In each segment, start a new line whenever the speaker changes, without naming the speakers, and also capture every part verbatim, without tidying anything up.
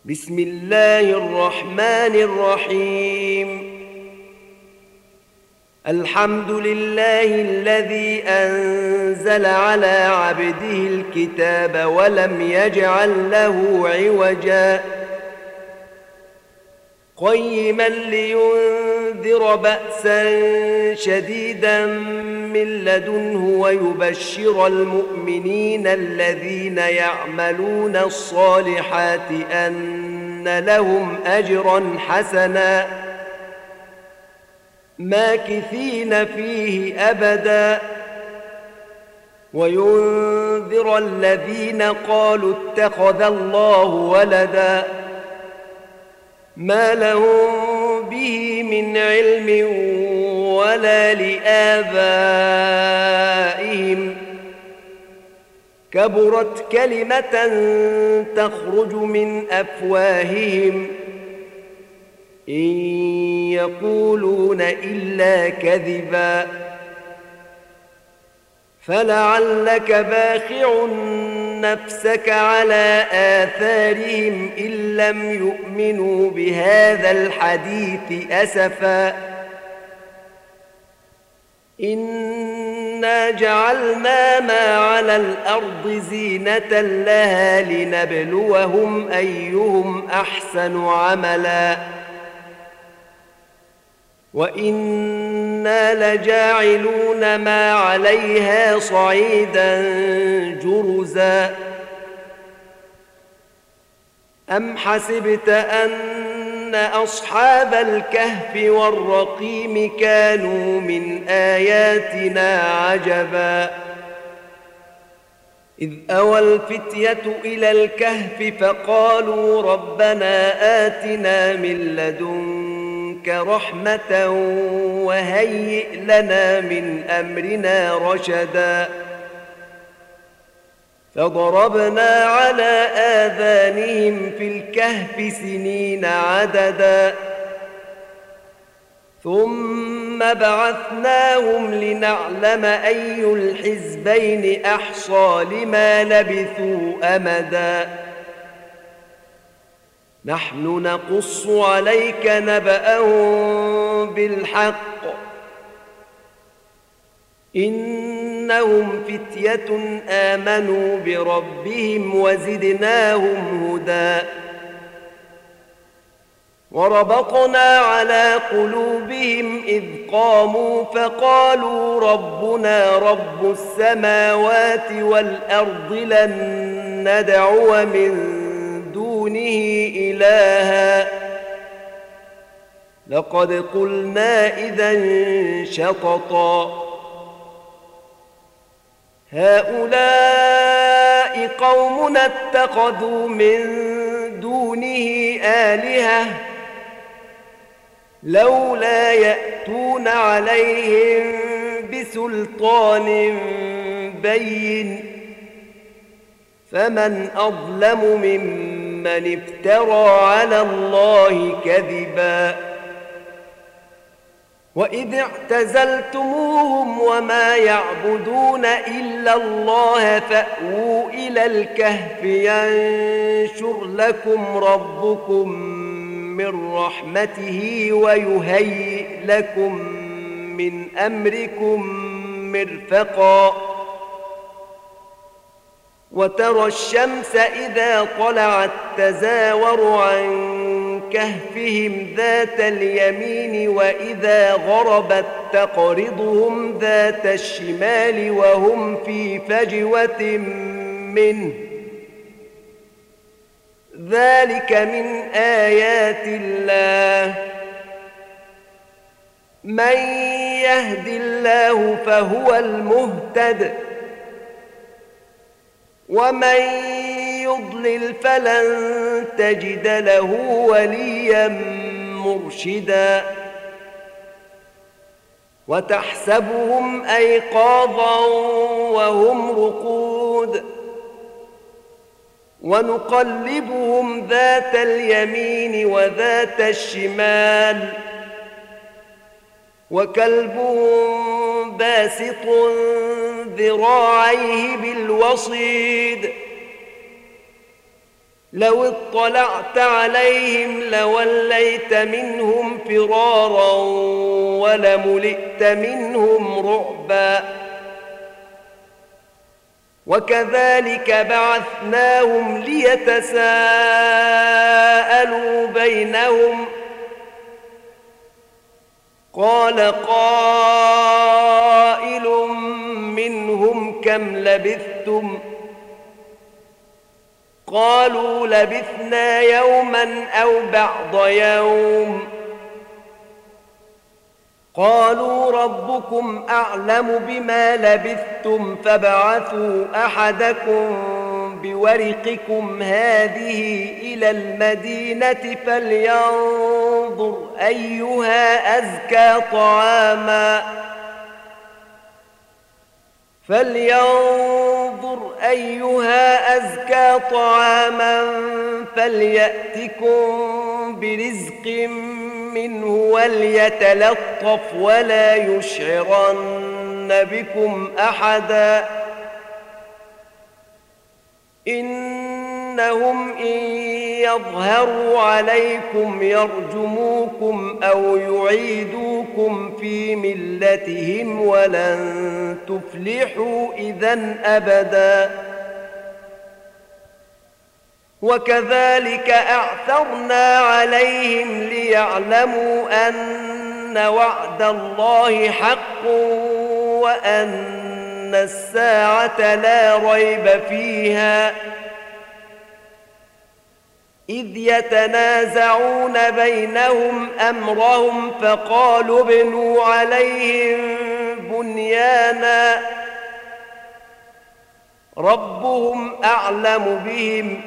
بسم الله الرحمن الرحيم. الحمد لله الذي أنزل على عبده الكتاب ولم يجعل له عوجا قيما لينذر بأسا شديدا من لدنه ويبشر المؤمنين الذين يعملون الصالحات أن لهم أجرا حسنا ماكثين فيه أبدا وينذر الذين قالوا اتخذ الله ولدا ما لهم به من علم ولا لآبائهم كبرت كلمة تخرج من أفواههم إن يقولون إلا كذبا فلعلك باخع نفسك على آثارهم إن لم يؤمنوا بهذا الحديث أسفا إنا جعلنا ما على الأرض زينة لها لنبلوهم أيهم أحسن عملا وإنا لجاعلون ما عليها صعيدا جرزا أم حسبت أن أصحاب الكهف والرقيم كانوا من آياتنا عجبا إذ أوى الفتية إلى الكهف فقالوا ربنا آتنا من لدنك رحمة وهيئ لنا من أمرنا رشدا فضربنا على آذانهم في الكهف سنين عددا ثم بعثناهم لنعلم أي الحزبين أحصى لما لبثوا أمدا نحن نقص عليك نبأهم بالحق إنهم فتية آمنوا بربهم وزدناهم هدى وربطنا على قلوبهم إذ قاموا فقالوا ربنا رب السماوات والأرض لن ندعو من دونه إلها لقد قلنا إذا شططا هؤلاء قومنا اتخذوا من دونه آلهة لولا يأتون عليهم بسلطان بين فمن أظلم ممن افترى على الله كذبا وإذ اعتزلتموهم وما يعبدون إلا الله فأووا إلى الكهف ينشر لكم ربكم من رحمته ويهيئ لكم من أمركم مرفقا وترى الشمس إذا طلعت تزاور عن كهفهم ذات اليمين وإذا غربت تقرضهم ذات الشمال وهم في فجوة منه ذلك من آيات الله من يهد الله فهو المهتد ومن يضلل فلن تجد له وليا مرشدا وتحسبهم أيقاظا وهم رقود ونقلبهم ذات اليمين وذات الشمال وكلبهم باسط ذراعيه بالوصيد لو اطلعت عليهم لوليت منهم فرارا ولملئت منهم رعبا وكذلك بعثناهم ليتساءلوا بينهم قال قائل منهم كم لبثتم قالوا لبثنا يوما أو بعض يوم قالوا ربكم أعلم بما لبثتم فابعثوا أحدكم بورقكم هذه إلى المدينة فلينظر أيها أزكى طعاما فلينظر أيها أزكى طعاما فليأتكم برزق منه وليتلطف ولا يشعرن بكم أحدا إنهم إن يظهروا عليكم يرجموكم أو يعيدوكم في ملتهم ولن تفلحوا إذن أبدا وكذلك أعثرنا عليهم ليعلموا أن وعد الله حق وأن الساعة لا ريب فيها إذ يتنازعون بينهم أمرهم فقالوا ابنوا عليهم بنيانا ربهم أعلم بهم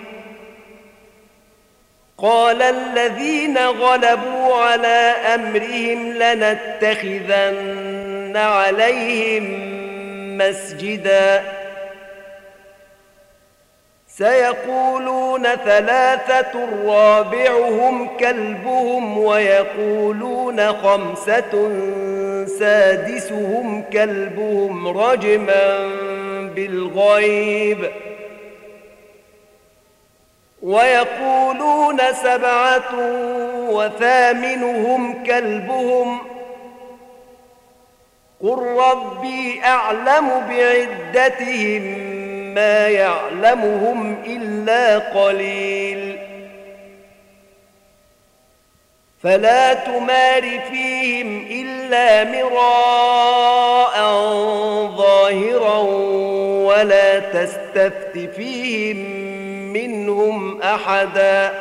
قال الذين غلبوا على أمرهم لنتخذن عليهم مسجدا سيقولون ثلاثة رابعهم كلبهم ويقولون خمسة سادسهم كلبهم رجما بالغيب ويقولون سبعة وثامنهم كلبهم قل ربي أعلم بعدتهم ما يعلمهم إلا قليل فلا تمار فيهم إلا مراء ظاهرا ولا تستفت فيهم منهم أحدا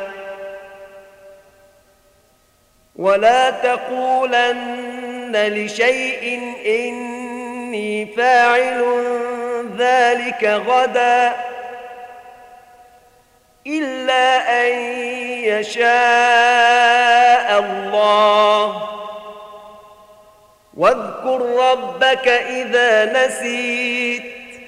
ولا تقولن لشيء إني فاعل ذلك غدا إلا أن يشاء الله واذكر ربك إذا نسيت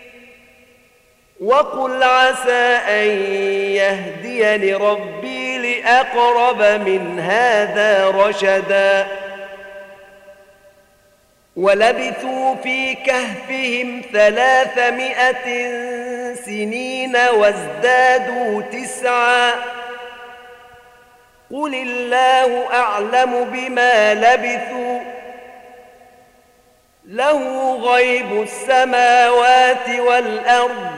وقل عسى أن يهديني ربي لأقرب من هذا رشدا ولبثوا في كهفهم ثلاثمائة سنين وازدادوا تسعا قل الله أعلم بما لبثوا له غيب السماوات والأرض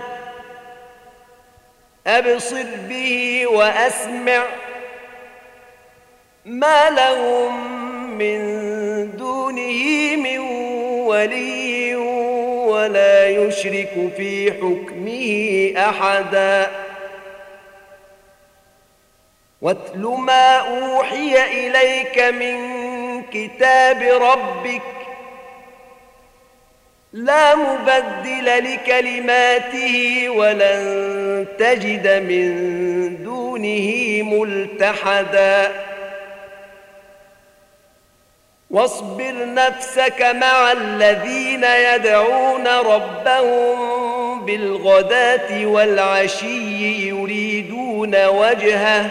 أبصر به وأسمع ما لهم من دونه من ولي ولا يشرك في حكمه أحدا واتل ما أوحي إليك من كتاب ربك لا مبدل لكلماته ولن تجد من دونه ملتحدا واصبر نفسك مع الذين يدعون ربهم بالغداة والعشي يريدون وجهه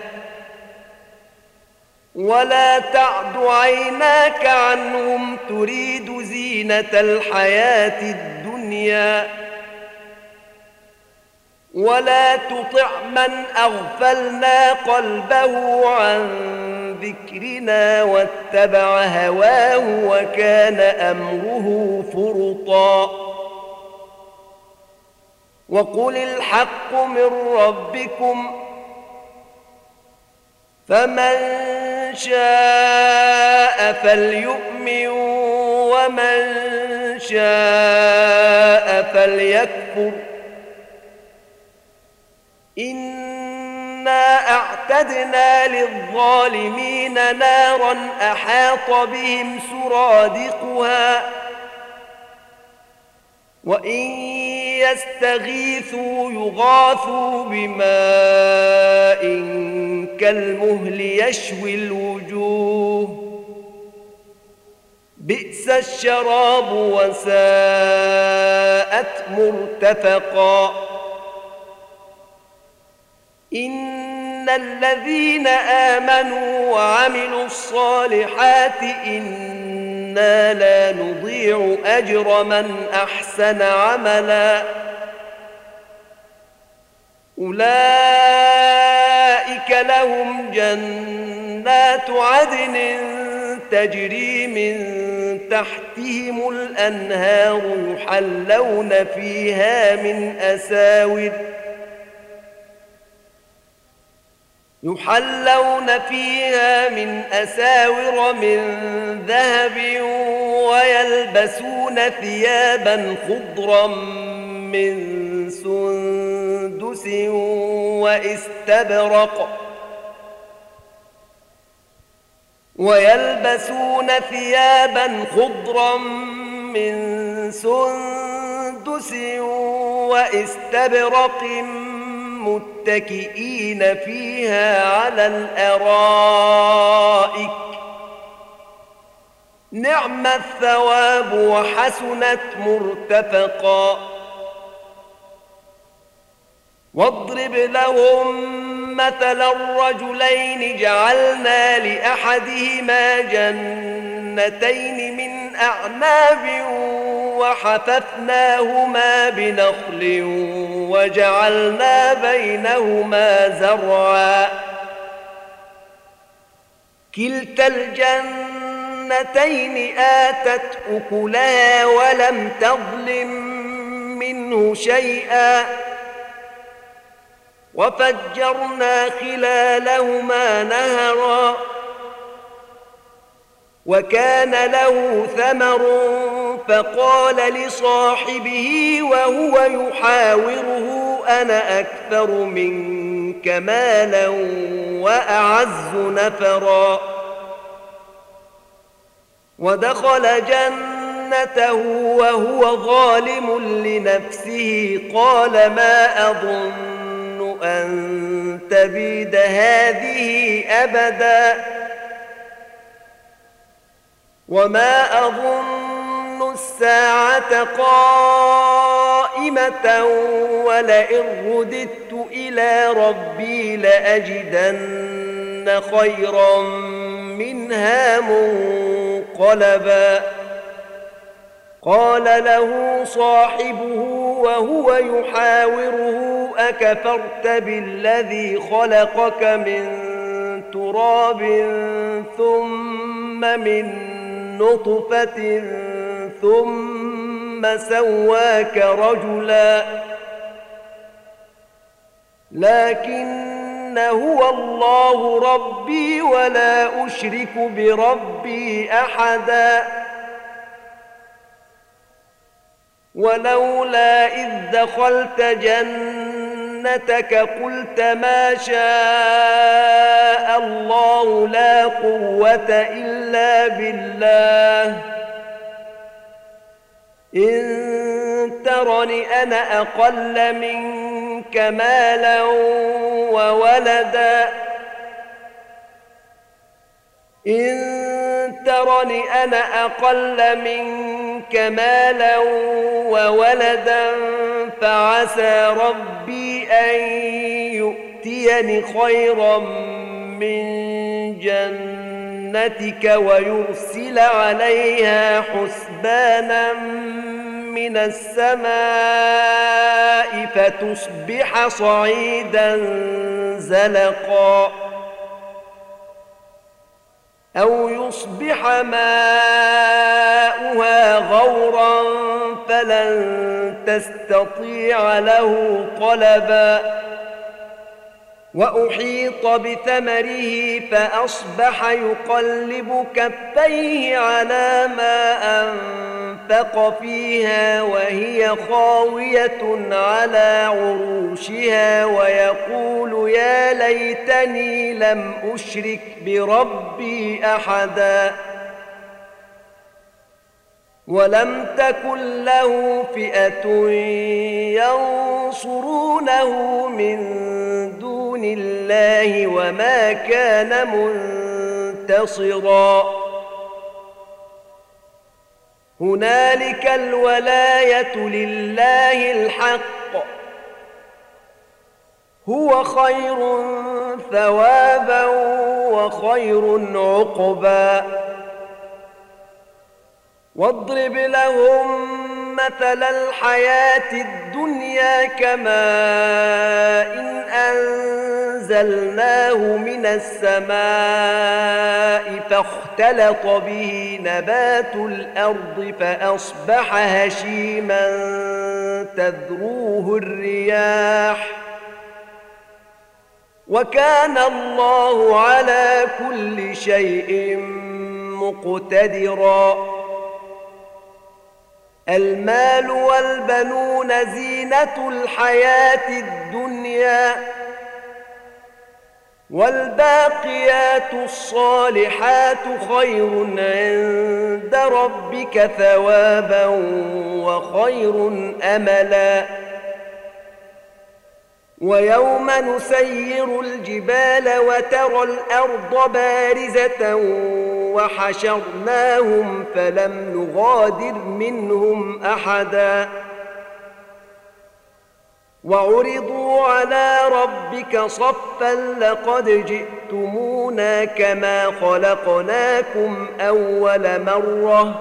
ولا تعد عيناك عنهم تريد زينة الحياة الدنيا ولا تطع من أغفلنا قلبه عن ذكرنا واتبع هواه وكان أمره فرطا وقل الحق من ربكم فمن شاء فليؤمن ومن شاء فليكفر إنا أعتدنا للظالمين نارا أحاط بهم سرادقها وإن يستغيثوا يغاثوا بماء كالمهل يشوي الوجوه بئس الشراب وساءت مرتفقا إن الذين آمنوا وعملوا الصالحات إنا لا نضيع أجر من أحسن عملا أولئك لهم جنات عدن تجري من تحتهم الأنهار يحلون فيها من أساور يحلون فيها من أساور من ذهب ويلبسون ثيابا خضرا من سندس واستبرق ويلبسون ثيابا خضرا من سندس واستبرق متكئين فيها على الأرائك نعم الثواب وحسنت مرتفقا واضرب لهم مثل الرجلين جعلنا لأحدهما جنتين من أعناب وحففناهما بنخل وجعلنا بينهما زرعا كلتا الجنتين آتت أكلها ولم تظلم منه شيئا وفجرنا خلالهما نهرا وكان له ثمر فقال لصاحبه وهو يحاوره أنا أكثر منك مالا وأعز نفرا ودخل جنته وهو ظالم لنفسه قال ما أظن أن تبيد هذه أبدا وما أظن الساعة قائمة ولئن رددت إلى ربي لأجدن خيرا منها منقلبا قال له صاحبه وهو يحاوره أكفرت بالذي خلقك من تراب ثم من نطفة ثم سواك رجلا لكن هو الله ربي ولا أشرك بربي أحدا ولولا إذ دخلت جنتك قلت ما شاء الله لا قوة إلا بالله إن ترني أنا أقل منك مالا وولدا إن ترني أنا أقل منك مالا وولدا فعسى ربي أن يؤتيني خيرا من جنتك ويرسل عليها حسبانا من السماء فتصبح صعيدا زلقا أو يصبح ماؤها غورا فلن تستطيع له طلبا وأحيط بثمره فأصبح يقلب كفيه على ما أنفق فيها وهي خاوية على عروشها ويقول يا ليتني لم أشرك بربي أحدا ولم تكن له فئة ينصرونه من دون الله وما كان منتصرا هنالك الولاية لله الحق هو خير ثوابا وخير عقبا واضرب لهم مثل الحياة الدنيا كماء إن أنزلناه من السماء فاختلط به نبات الأرض فأصبح هشيما تذروه الرياح وكان الله على كل شيء مقتدرا المال والبنون زينة الحياة الدنيا والباقيات الصالحات خير عند ربك ثوابا وخير أملا ويوم نسير الجبال وترى الأرض بارزة وحشرناهم فلم نغادر منهم أحدا وعرضوا على ربك صفا لقد جئتمونا كما خلقناكم أول مرة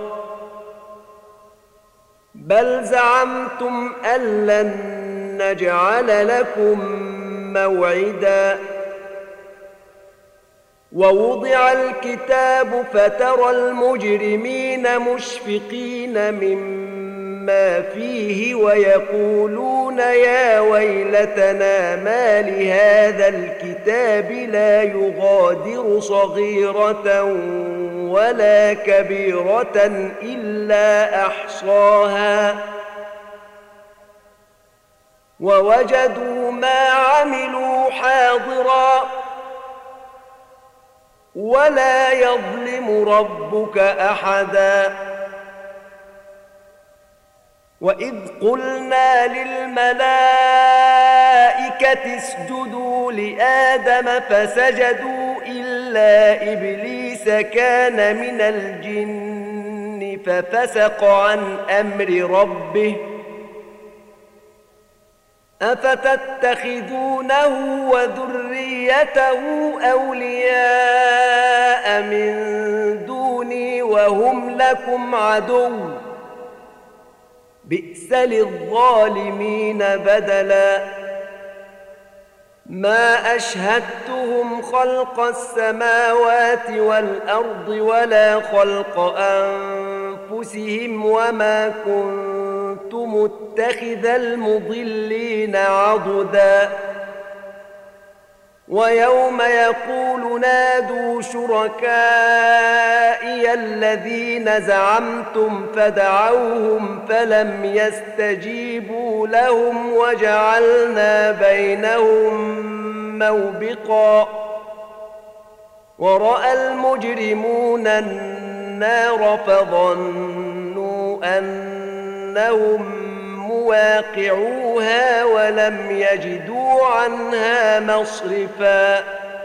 بل زعمتم أن لن نجعل لكم موعدا ووضع الكتاب فترى المجرمين مشفقين مما فيه ويقولون يا ويلتنا ما لهذا الكتاب لا يغادر صغيرة ولا كبيرة إلا أحصاها ووجدوا ما عملوا حاضرا ولا يظلم ربك أحدا وإذ قلنا للملائكة اسجدوا لآدم فسجدوا إلا إبليس كان من الجن ففسق عن أمر ربه أفتتخذونه وذريته أولياء من دوني وهم لكم عدو بئس للظالمين بدلا ما أشهدتهم خلق السماوات والأرض ولا خلق أنفسهم وما كنت متخذ المضلين عضدا ويوم يقول نادوا شركائي الذين زعمتم فدعوهم فلم يستجيبوا لهم وجعلنا بينهم موبقا ورأى المجرمون النار فظنوا أنهم مواقعوها ولم يجدوا عنها مصرفا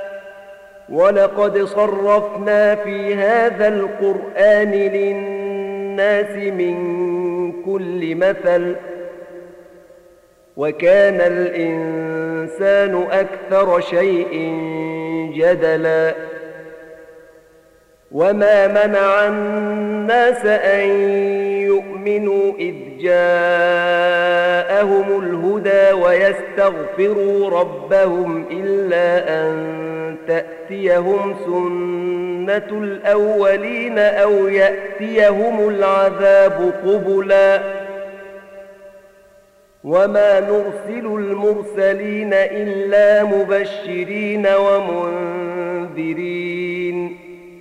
ولقد صرفنا في هذا القرآن للناس من كل مثل وكان الإنسان أكثر شيء جدلا وما منع الناس أن يؤمنوا إذ جاءهم الهدى ويستغفروا ربهم إلا أن تأتيهم سنة الأولين أو يأتيهم العذاب قبلا وما نرسل المرسلين إلا مبشرين ومنذرين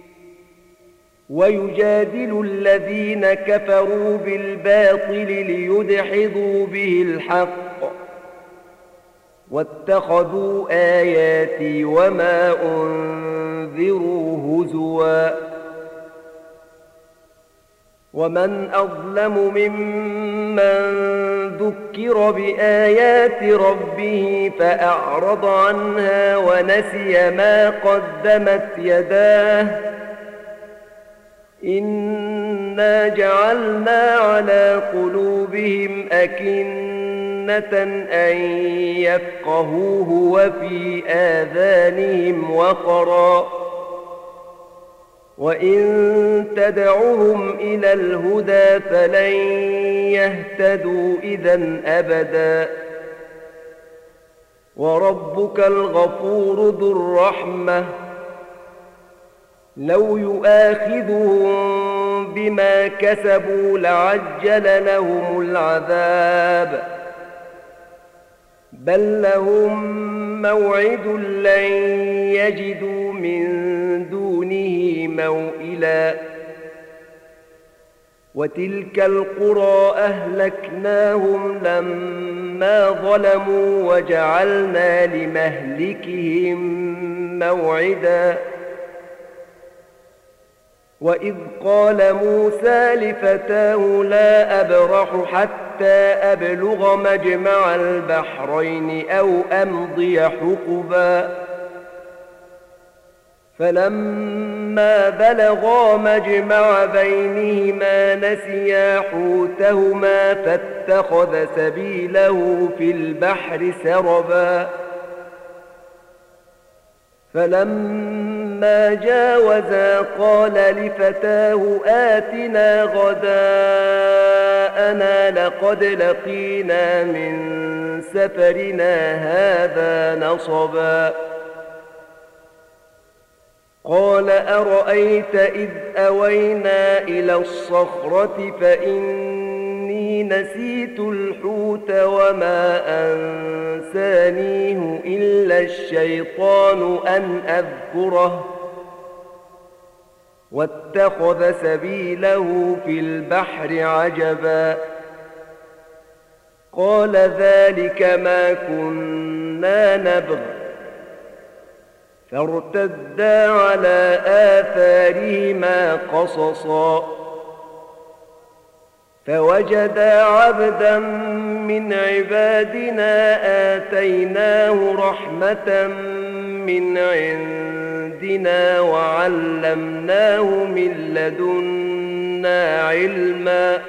ويجادل الذين كفروا بالباطل ليدحضوا به الحق واتخذوا آياتي وما أنذروا هزوا ومن أظلم ممن ذكر بآيات ربه فأعرض عنها ونسي ما قدمت يداه إنا جعلنا على قلوبهم أكنة أن يفقهوه وفي آذانهم وقرا وإن تدعهم إلى الهدى فلن يهتدوا إذا أبدا وربك الغفور ذو الرحمة لو يؤاخذهم بما كسبوا لعجل لهم العذاب بل لهم موعد لن يجدوا من دونه موئلا وتلك القرى أهلكناهم لما ظلموا وجعلنا لمهلكهم موعدا وإذ قال موسى لفتاه لا أبرح حتى أبلغ مجمع البحرين أو أمضي حقبا فلما بلغا مجمع بينهما نسيا حوتهما فاتخذ سبيله في البحر سربا فلما جاوزا قال لفتاه آتنا غداءنا لقد لقينا من سفرنا هذا نصبا قال أرأيت إذ أوينا إلى الصخرة فإني نسيت الحوت وما أنسانيه إلا الشيطان أن أذكره واتخذ سبيله في البحر عجبا قال ذلك ما كنا نبغ فارتدا على آثارهما قصصا فوجدا عبدا من عبادنا آتيناه رحمة من عندنا وعلمناه من لدنا علما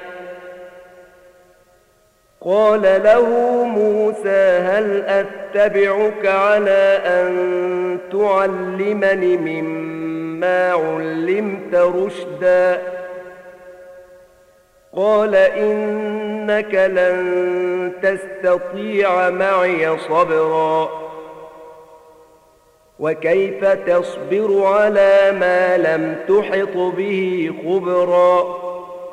قال له موسى هل أتبعك على أن تعلمني مما علمت رشدا قال إنك لن تستطيع معي صبرا وكيف تصبر على ما لم تحط به خبرا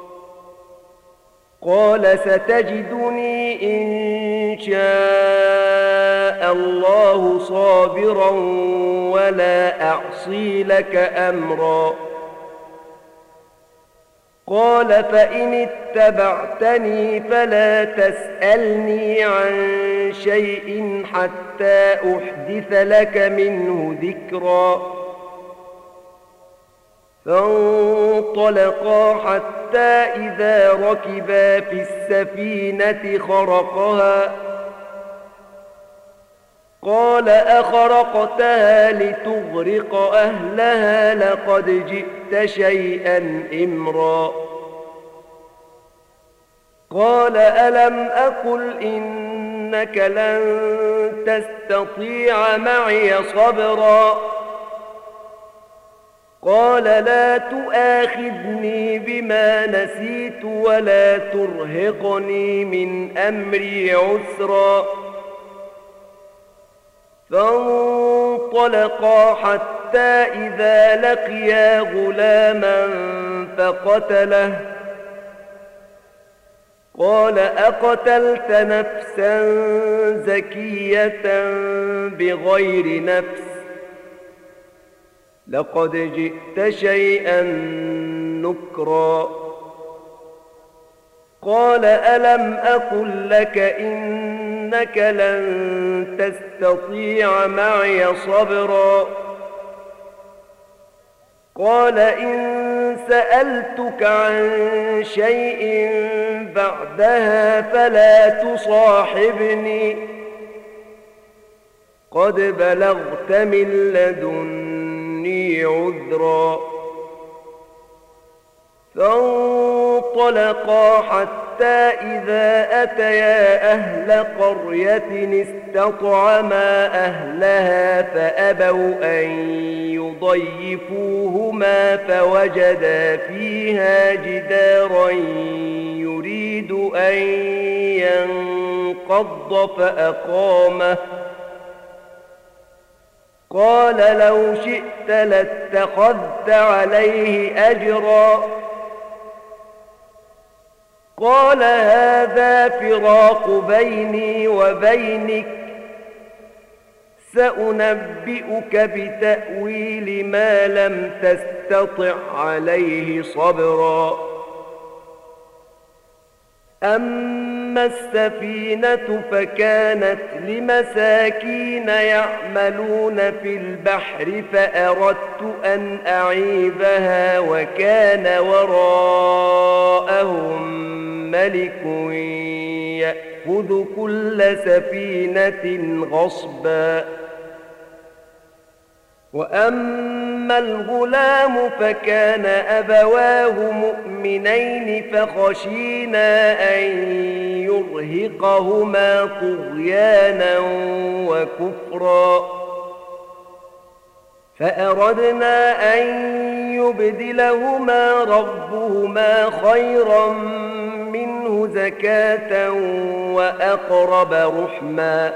قال ستجدني إن شاء الله صابرا ولا أعصي لك أمرا قال فإن اتبعتني فلا تسألني عن شيء حتى أحدث لك منه ذكرا فانطلقا حتى إذا ركبا في السفينة خرقها قال أخرقتها لتغرق أهلها لقد جئت شيئا إمرا قال ألم أقل إنك لن تستطيع معي صبرا قال لا تؤاخذني بما نسيت ولا ترهقني من أمري عسرا فانطلقا حتى إذا لقيا غلاما فقتله قال أقتلت نفسا زكية بغير نفس لقد جئت شيئا نكرا قال ألم أقل لك إنك لن تستطيع معي صبرا قال إن سألتك عن شيء بعدها فلا تصاحبني قد بلغت من لدني عذرا فانطلقا حتى إذا أتيا أهل قرية استطعما أهلها فأبوا أن يضيفوهما فوجدا فيها جدارا يريد أن ينقض فأقامه قال لو شئت لاتخذت عليه أجرا قال هذا فراق بيني وبينك سأنبئك بتأويل ما لم تستطع عليه صبرا أما السفينة فكانت لمساكين يعملون في البحر فأردت أن أعيبها وكان وراءهم ملك يأخذ كل سفينة غصبا وأما الغلام فكان أبواه مؤمنين فخشينا أن يرهقهما طغيانا وكفرا فأردنا أن يبدلهما ربهما خيرا منه زكاة وأقرب رحما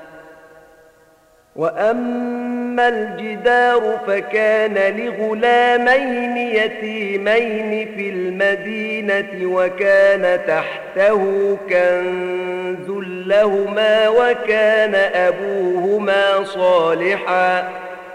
وأما الجدار فكان لغلامين يتيمين في المدينة وكان تحته كنز لهما وكان أبوهما صالحا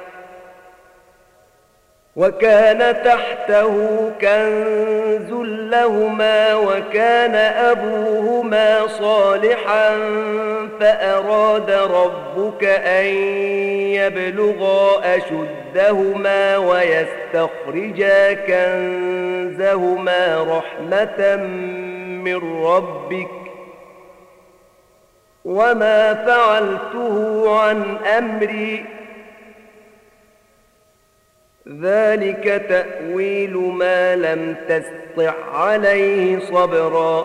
وكان تحته كنز لهما وكان أبوهما صالحا فأراد ربك أن يبلغا أشدهما ويستخرجا كنزهما رحمة من ربك وما فعلته عن أمري ذلك تأويل ما لم تستطع عليه صبرا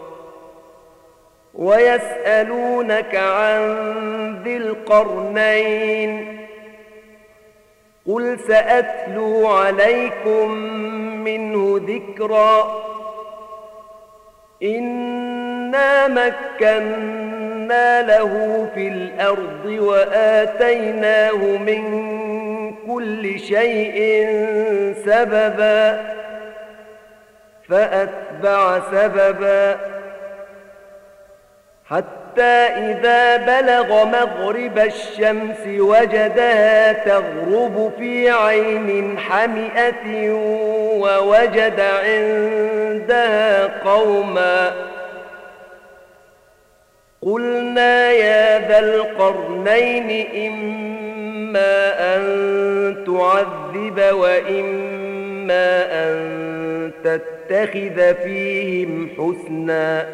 ويسألونك عن ذي القرنين قل سأتلو عليكم منه ذكرا إنا مكنا له في الأرض وآتيناه من كل شيء سببا فأتبع سببا حتى إذا بلغ مغرب الشمس وجدها تغرب في عين حمئة ووجد عندها قوما قلنا يا ذا القرنين إما أن تعذب وإما أن تتخذ فيهم حسنا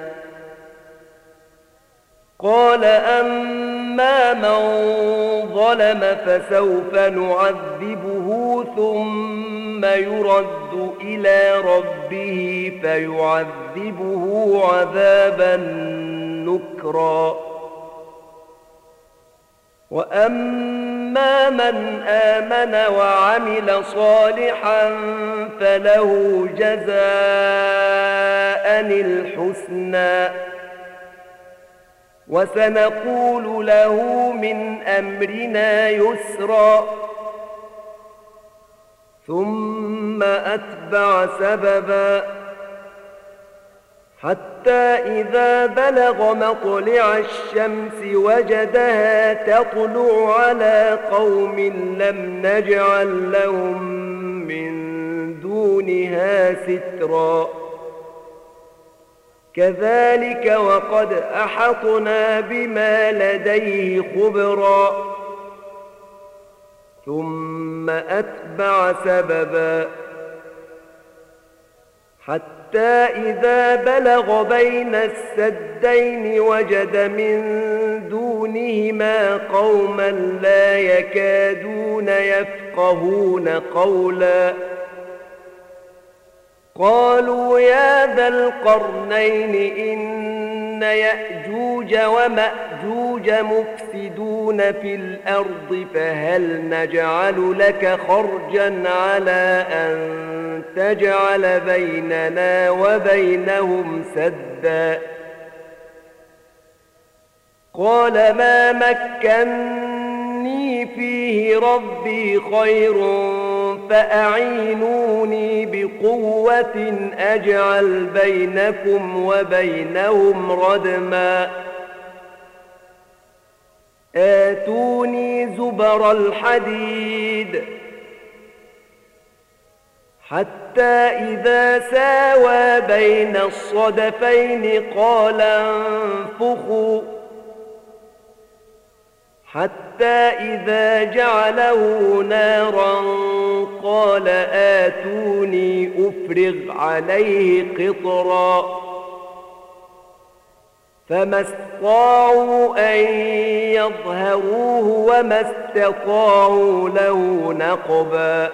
قال أما من ظلم فسوف نعذبه ثم يرد إلى ربه فيعذبه عذابا نكرا وأما من آمن وعمل صالحا فله جزاء الحسنى وسنقول له من أمرنا يسرا ثم أتبع سببا حتى إذا بلغ مطلع الشمس وجدها تطلع على قوم لم نجعل لهم من دونها سترا كذلك وقد أحطنا بما لديه خبرا ثم أتبع سببا حتى إذا بلغ بين السدين وجد من دونهما قوما لا يكادون يفقهون قولا قالوا يا ذا القرنين إن يأجوج ومأجوج مفسدون في الأرض فهل نجعل لك خرجا على أن تجعل بيننا وبينهم سدا قال ما مكني فيه ربي خير فأعينوني بقوة أجعل بينكم وبينهم ردما آتوني زبر الحديد حتى إذا ساوى بين الصدفين قال انفخوا حتى إذا جعله نارا قال آتوني أفرغ عليه قطرا فما استطاعوا أن يظهروه وما استطاعوا له نقبا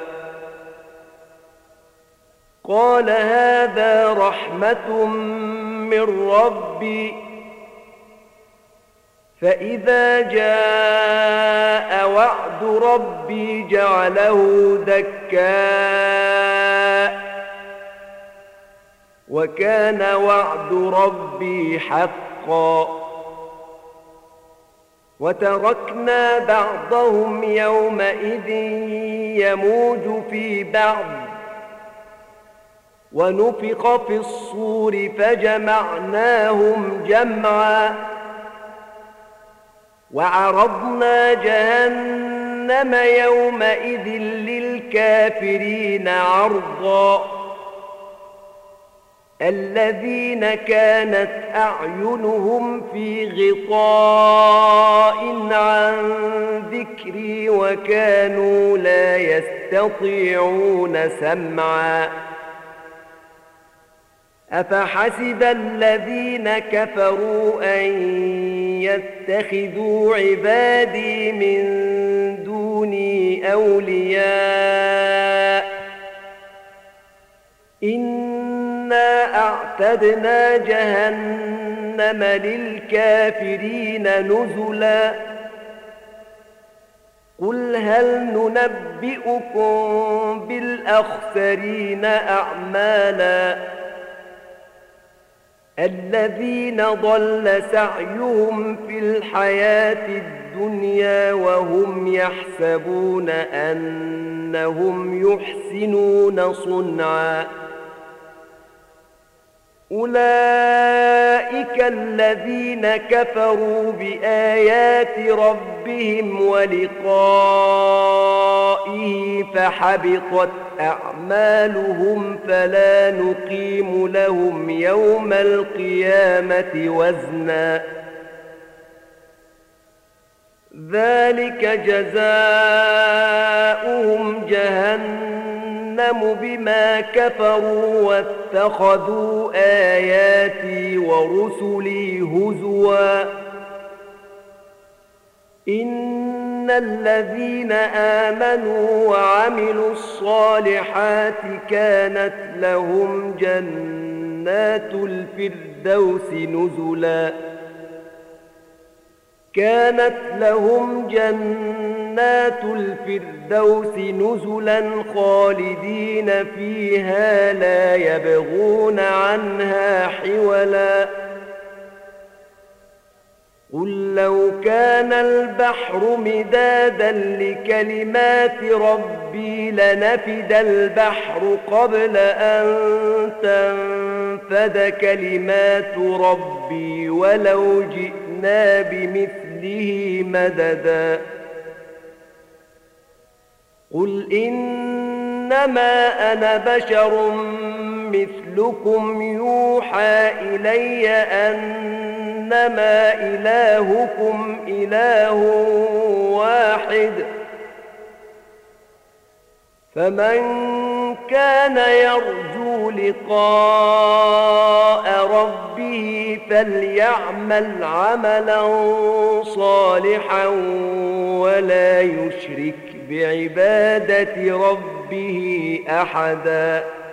قال هذا رحمة من ربي فإذا جاء وعد ربي جعله دكاء وكان وعد ربي حقا وتركنا بعضهم يومئذ يموج في بعض ونفخ في الصور فجمعناهم جمعا وعرضنا جهنم يومئذ للكافرين عرضا الذين كانت أعينهم في غطاء عن ذكري وكانوا لا يستطيعون سمعا أفحسب الذين كفروا أن يتخذوا عبادي من دوني أولياء إنا أعتدنا جهنم للكافرين نزلا قل هل ننبئكم بالأخسرين أعمالا الذين ضل سعيهم في الحياة الدنيا وهم يحسبون أنهم يحسنون صنعا أولئك الذين كفروا بآيات ربهم ولقائه فحبطت أعمالهم فلا نقيم لهم يوم القيامة وزنا ذلك جزاؤهم جهنم بما كفروا واتخذوا آياتي ورسلي هزوا إن الذين آمنوا وعملوا الصالحات كانت لهم جنات الفردوس نزلا كانت لهم جنات الفردوس نزلا خالدين فيها لا يبغون عنها حولا قل لو كان البحر مدادا لكلمات ربي لنفد البحر قبل أن تنفد كلمات ربي ولو جئنا بمثله مددا قل إنما أنا بشر مثلكم يوحى إلي أنما إلهكم إله واحد فمن كان يرجو لقاء ربه فليعمل عملا صالحا ولا يشرك بعبادة ربه أحدا